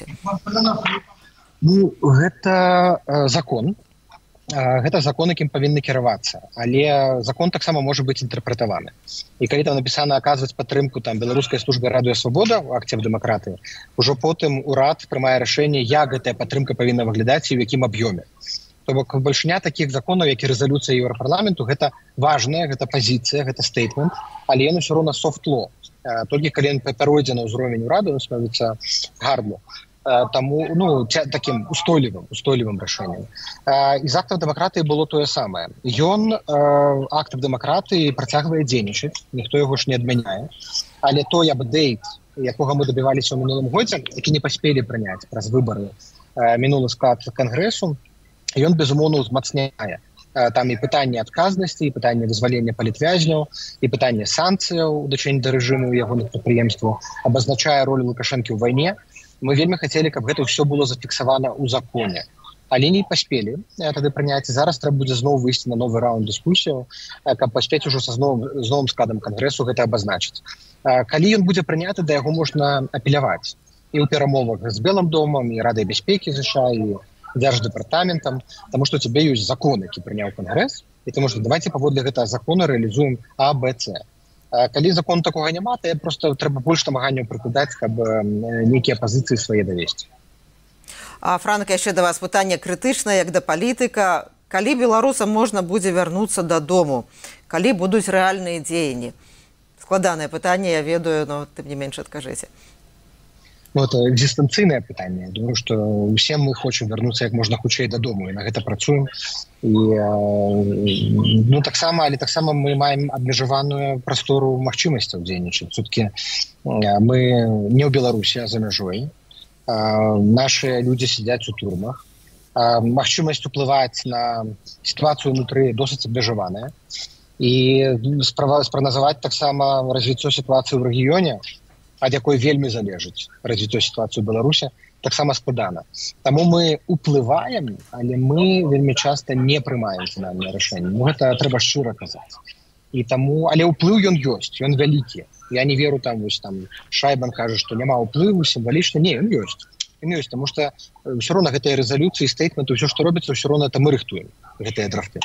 Ну, гэта закон. Гэта закон, якім павінны кіравацца. Але закон таксама можа быць інтэрпрэтаваны. І калі там напісана аказваць падтрымку там беларускай службе Радыё Свабода ў акце аб дэмакратыі, ужо потым урад прымае рашэнне, як гэтая падтрымка павінна выглядаць і ў якім аб'ёме. То бок бальшыня такіх законаў, як і рэзалюцыя Еўрапарламенту, гэта важная, гэта пазіцыя, гэта стейтмент, але ён усё роўна софт-ло. Толькі калі ён пяройдзе на ўзровень урада, ён становіцца гардло. Таму, ну, таким устойлівым рашэннем. І з актам дэмакратыі было тое самае. Ён акт аб дэмакратыі працягвае дзейнічаць, ніхто яго ж не адмяняе. Але той апдейт, якога мы дабіваліся ў мінулым годзе, які не паспелі прыняць праз выбары мінулы склад Кангрэсу, ён, безумоўна, узмацняе. Там і пытанне адказнасці, і пытанне вызвалення палітвязняў, і пытанне санкцыяў у дачыненні да рэжыму і ягоных прадпрыемстваў, абазначае ролю Лукашэнкі ў вайне. Мы вельмі хацелі, каб гэта ўсё было зафіксавана ў законе. Але не паспелі тады прыняць. Зараз трэба будзе зноў выйсці на новы раунд дыскусіяў, каб паспець ужо з новым складам Кангрэсу гэта абазначыць. Калі ён будзе прыняты, да яго можна апеляваць. І ў перамовах з Белым домам, і Радай бяспекі США, і дзярждэпартаментам, таму што цябе ёсць закон, які прыняў Кангрэс, і таму што давайце паводле гэтага закона рэалізуем А, Б, С. Калі закон такога няма, то просто трэба больш намаганняў прыкладаць, каб нейкія пазіцыі свае давесці. Франк, яшчэ да вас пытанне крытычнае, як да палітыка. Калі беларусам можна будзе вярнуцца дадому? Калі будуць рэальныя дзеянні? Складанае пытанне, я ведаю, но тым не менш адкажыце. Ну, это экзістэнцыйнае пытанне. Думаю, што усе мы хочам вярнуцца як можна хутчэй дадому, і на гэта працуем. І, ну, таксама мы маем абмежаваную прастору магчымасцяў дзейнічаць. Все-таки мы не ў Беларусі, а за мяжой. Наши людзі сядзяць у турмах. Магчымасць уплываць на сітуацыю ўнутры досыць абмежаваная. І спрагназаваць таксама развіццё сітуацыі ў рэгіёне, ад якой вельмі залежыць развіццё сітуацыі ў Беларусі, таксама складана. Таму мы уплываем, але мы вельмі часта не прымаем фінальнае рашэнне. Ну, гэта трэба шчыра казаць. І таму, але ўплыў ён ёсць, ён вялікі. Я не веру там, вось там Шайбан кажа, што няма ўплыву сімвалічна. Не, ён ёсць. Ён ёсць, таму што ўсё роўна гэтыя рэзалюцыі, стейтменты, ўсё, што робіцца, ўсё роўна это мы рыхтуем, гэтыя драфты.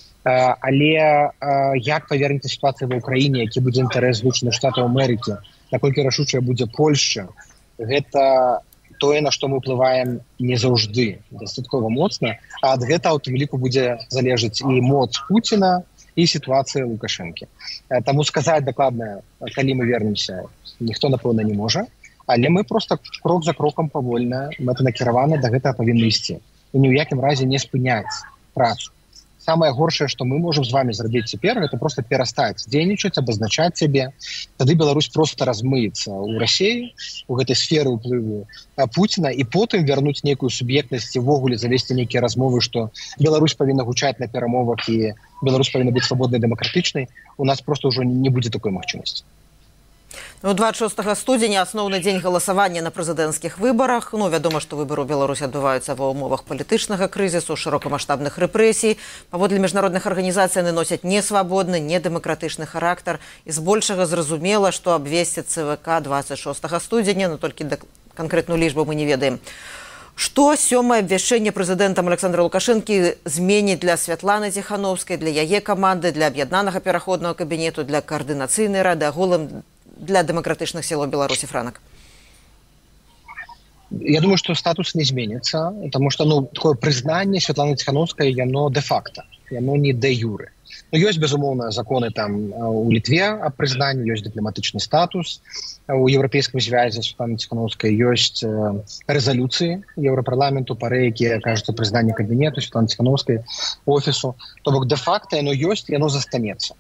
Але як павернецца сітуацыя ва ўкраіне, які будзе інтарэс Злучаных Штатаў Амерыкі, наколькі рашучая будзе Польшча, гэта тое, на што мы ўплываем не заўжды дастаткова моцна, а ад гэта ў тым ліку будзе залежыць і моц Пуціна, і сітуацыя Лукашэнкі. Таму сказаць дакладна, калі мы вернемся, ніхто, напэўна, не можа, але мы проста крок за крокам павольна, мэтанакіравана да гэтага павінны ісці. І ні ў якім разе не спыняць працу самае горшае, што мы можам з вами зрабіць цяпер, гэта просто перастаць дзейнічаць, абазначаць сябе. Тады Беларусь просто размыецца ў Расіі, у гэтай сферы ўплыву Пуціна, і потым вярнуць нейкую суб'ектнасць, увогуле завесці нейкія размовы, што Беларусь павінна гучаць на перамовах і Беларусь павінна быць свабоднай, дэмакратычнай. У нас просто ўжо не будзе такой магчымасці. 26 студзеня асноўны дзень галасавання на прэзідэнцкіх выбарах. Вядома, што выбары ў Беларусі адбываюцца ва ўмовах палітычнага крызісу, шырокамаштабных рэпрэсій. Паводле міжнародных арганізацый яны носяць несвабодны, недэмакратычны характар. І збольшага зразумела, што абвесціць ЦВК 26 студзеня, толькі канкрэтную лічбу мы не ведаем. Што сёмае абвяшчэнне прэзідэнтам Александра Лукашэнкі зменіць для Святланы Ціхановскай, для яе каманды, для аб'яднанага пераходнага кабінету, для каардынацыйнай рады, агулам для дэмакратычных сілаў Беларусі, Франак? Я думаю, што статус не зменіцца, потому што такое прызнанне Святланы Ціхановскай, яно де-факта, яно не де-юры. Ёсць, безумоўна, законы там у Літве аб прызнанні, ёсць дыпламатычны статус у Еўрапейскім звязе Святланы Ціхановскай, ёсць рэзалюцыі Еўрапарламенту, пары, якія кажуць о прызнанні кабінету Святланы Ціхановскай, офісу. То бок де-факта яно ёсць, яно застанецца.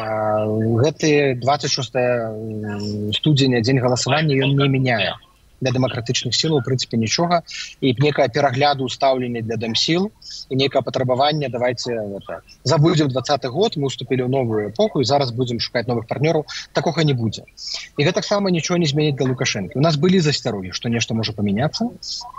Гэты 26 студзеня дзень галасавання ён не мяняе для дэмакратычных сілаў, у прынцыпе, нічога. І некае перагляду стаўлення для дэмсіл і некае патрабаванне, давайте забудзем 20-й год, мы уступілі ў новую эпоху і зараз будзем шукаць новых партнёраў, такога не будзе. І гэтаксама нічого не зменіць для Лукашэнкі. У нас былі засцярогі, што нешта можа памяняцца,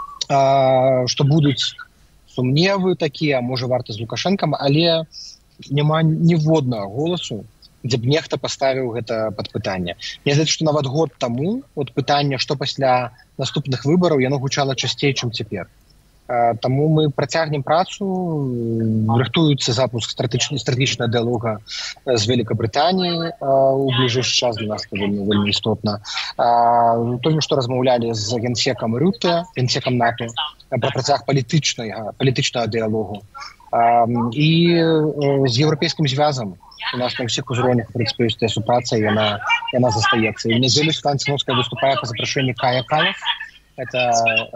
што будуць сумневы такія, можа варта з Лукашэнкам, але няма ніводнага голасу, дзе б нехта паставіў гэта пад пытанне. Мне здаецца, што нават год таму пытанне, што пасля наступных выбараў, яно гучала часцей, чым цяпер. Таму мы працягнем працу, рыхтуецца запуск стратэгічнага дыялога з Великабрытаніяй у бліжэйшы час, для нас вельмі істотна. Толькі што размаўлялі з генсекам Рюте, генсекам НАТО, пра працяг палітычнага дыялогу. І з Еўрапейскім звязам у нас на ўсіх узроўнях, у прынцыпе, ёсць супраца, яна застаецца. І ў нядзелю Святлана Ціхановская выступае па запрашэнні Кая Каллас, это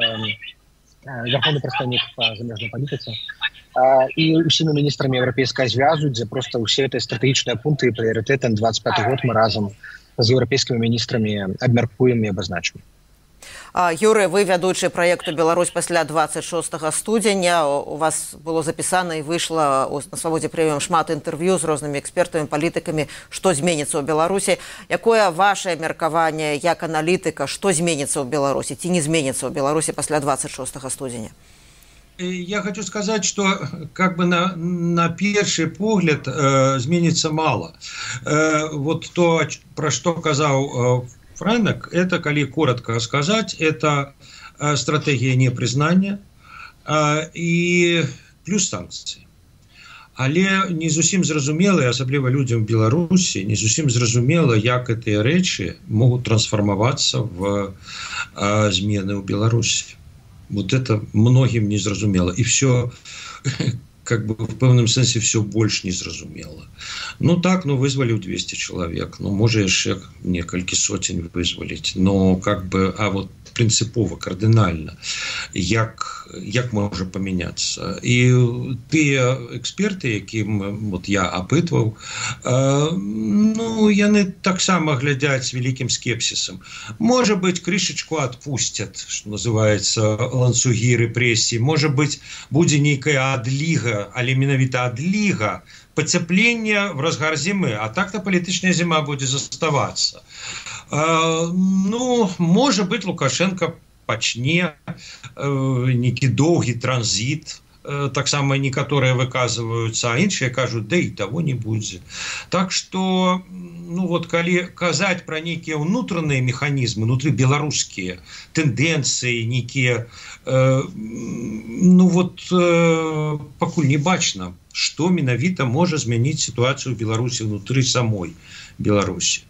верховны прадстаўнік па замежнай палітыцы, і усімі міністрамі Еўрапейскага звязу, дзе проста ўсе гэтыя стратэгічныя пункты і прыярытэты на 25 год мы разам з еўрапейскімі міністрамі абмяркуем і абазначым. Юрый, вы вядучы праекту «Беларусь пасля 26 студзеня». У вас было запісана і выйшла на Свабодзе прэміум шмат інтэрв'ю з рознымі экспертамі, палітыкамі, што зменіцца ў Беларусі. Якое вашае меркаванне як аналітыка, што зменіцца ў Беларусі, ці не зменіцца ў Беларусі пасля 26 студзеня? Я хочу сказать, что как бы на первый погляд зменится мало. Вот то, про что сказал Франак, это, коли коротко сказать, это стратегия непризнания и плюс санкции. Але не зусім зразумела, асабліва людям в Беларусі, не зусім зразумела, як гэтыя рэчы могут трансформоваться в змены ў Беларусі. Вот это многим не зразумела. И все, как бы в пэўным сэнсе, все больше не зразумела. Так, вызвали 200 человек. Можа яшчэ некалькі сотень вызваліць. Но как бы, вот принципова, кардынальна, як можа памяняцца. І тыя эксперты, якім я апытваў, яны таксама глядяць з вялікім скепсісам. Можа быть, крышечку отпустят, что называется, ланцугі рэпрэсій. Можа быть, будзе нейкая адліга, але менавіта адліга, пацяпленне в разгар зімы, а так-то палітычная зіма будзе заставацца. Может быть, Лукашенко пачне нейкі доўгі транзит, таксама некаторыя выказваюцца, а іншыя кажуць, да і таго не будзе. Так што, калі казаць пра нейкія ўнутраныя механізмы, унутрыбеларускія тэндэнцыі, нейкія, пакуль не бачна, што менавіта можа змяніць сітуацыю ў Беларусі ўнутры самой Беларусі.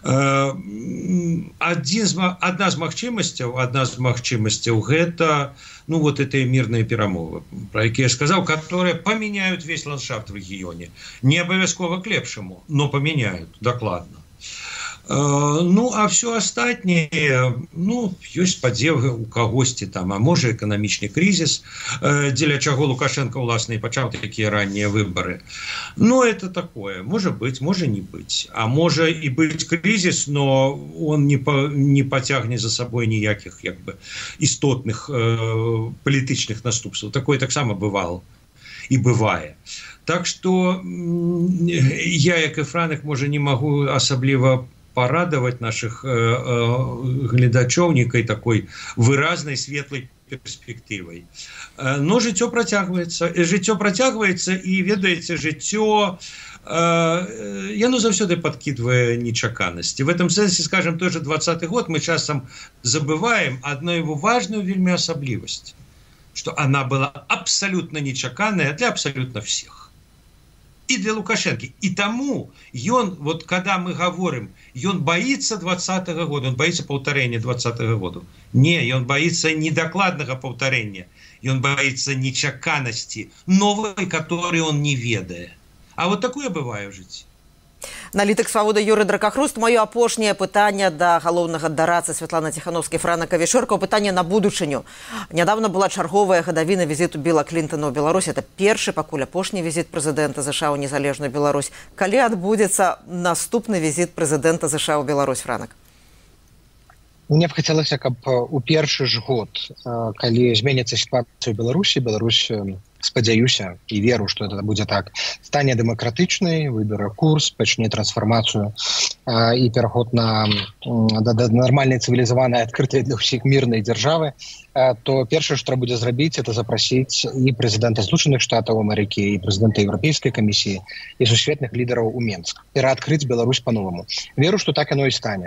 Одна з магчымасцяў гэта этой мирные перамовы, про якія я сказал, которые поменяют весь ландшафт в регионе. Не обовязково к лепшему, но поменяют, докладно. Ну, а все астатняе, ну, ёсць спадзевы у кагосьці там, а можа эканамічны крызіс, дзеля чаго Лукашенко ўласна і пачаў такія раннія выбары. Ну, это такое, можа быць, можа не быць. А можа і быць крызіс, но он не пацягне за сабой ніякіх, як бы, істотных палітычных наступстваў. Такое таксама бывало і бывае. Так што я, як і Франак, можа, не магу асабліва порадовать наших глядачоў некай такой выразнай светлай перспектывай. Но жыццё працягваецца і, ведаеце, жыццё яно заўсёды падкідвае нечаканасці. В этом сэнсе, скажем, той же 20-й год мы часам забываем одну его важную вельмі асаблівасць, что она была абсолютно нечаканая для абсолютно всех. И для Лукашенко. И тому ён, вот когда мы говорим, ён боится 20-го года, он боится повторения 20-го года. Не, ён боится недокладного повторения. Ён боится нечаканности, новой, которой он не ведае. А вот такое бывает в житті. Аналітык «Свабоды» Юрый Дракахруст. Маё апошняе пытанне да галоўнага дарацы Святланы Ціхановскай, Франака Вечорка, пытанне на будучыню. Нядаўна была чарговая гадавіна візіту Білла Клінтона ў Беларусь. Это першы, пакуль апошні візіт прэзідэнта ЗША ў незалежную Беларусь. Калі адбудзецца наступны візіт прэзідэнта ЗША ў Беларусь, Франак? Мне б хацелася, каб у першы ж год, калі зменіцца сітуацыя ў Беларусі, Беларусь, спадзяюся і веру, што это будзе так, стане дэмакратычнай, выберэ курс, пачне трансфармацыю і пераход на нармальнай цывілізаванай, адкрытай для ўсіх мірнай дзяржавы, то першае, што трэба будзе зрабіць, это запрасіць і прэзідэнта Злучаных Штатаў Амерыкі, і прэзідэнта Еўрапейскай камісіі, і сусветных лідараў у Менск. Пераадкрыць Беларусь па-новаму. Веру, што так яно і стане.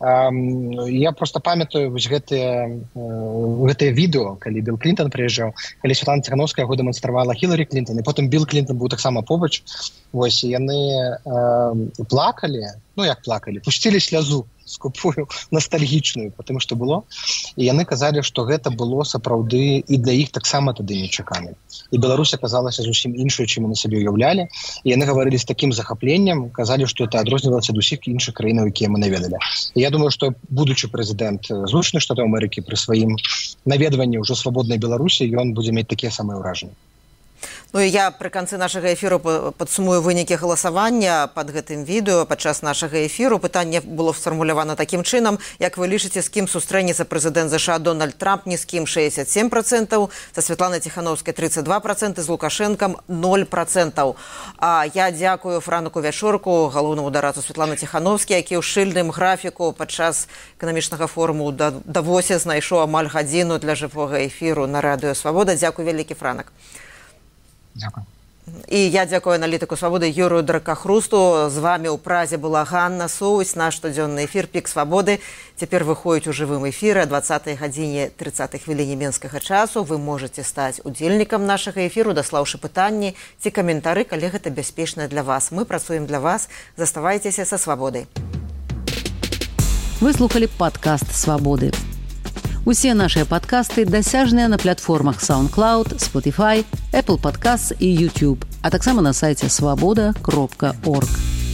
Я просто памятаю вось гэтае відэо, калі Білл Клінтон прыязджаў, калі Святлана Ціхановская яго дэманстравала Хіларі Клінтон, і потым Білл Клінтон быў таксама побач. Вось, яны плакалі, ну як плакалі, пусцілі слязу скупую, ностальгічную, потому што было. І яны казалі, што гэта было сапраўды і для іх таксама тады нечакана. І Беларусь аказалася зусім іншую, чым яны сабе ўяўлялі. І яны гаварылі з такім захапленнем, казалі, што это адрознівалася ад усіх іншых краінаў, якія мы наведалі. І я думаю, што будучы прэзідэнт Злучаных Штатаў Амерыкі пры сваім наведванні ўжо свабоднай Беларусі, ён будзе мець такія самыя ўражанні. Ну і я пры канцы нашага эфіру падсумую вынікі галасавання пад гэтым відэо. Падчас нашага эфіру пытанне было сфармулявана такім чынам: як вы лічыце, з кім сустрэнецца прэзідэнт ЗША Дональд Трамп? Ні з кім 67%, са Святланай Ціхановскай 32%, з Лукашэнкам 0%. А я дзякую Франаку Вечорку, галоўнаму дарацу Святланы Ціхановскай, які ў шыльным графіку падчас эканамічнага форуму ў Давосе знайшоў амаль гадзіну для жывога эфіру на радыё «Свабода». Дзякуй вялікі, Франак. Дякую. І я дзякую аналітыку «Свабоды» Юрию Дракахрусту. З вами ў Празе была Ганна Соусь. Наш штодзённы эфір «Пік Свабоды» цяпер выходзіць у жывым эфіры о 20 гадзіне 30 хвіліне менскага часу. Вы можете стаць удзельнікам нашага эфіру, даслаўшы пытанні ці каментары, калі гэта бяспечна для вас. Мы працуем для вас. Заставайцеся са «Свабодай». Вы слухали падкаст «Свабоды». Усе нашыя падкасты дасяжныя на платформах SoundCloud, Spotify, Apple Podcasts і YouTube, а таксама на сайце swaboda.org.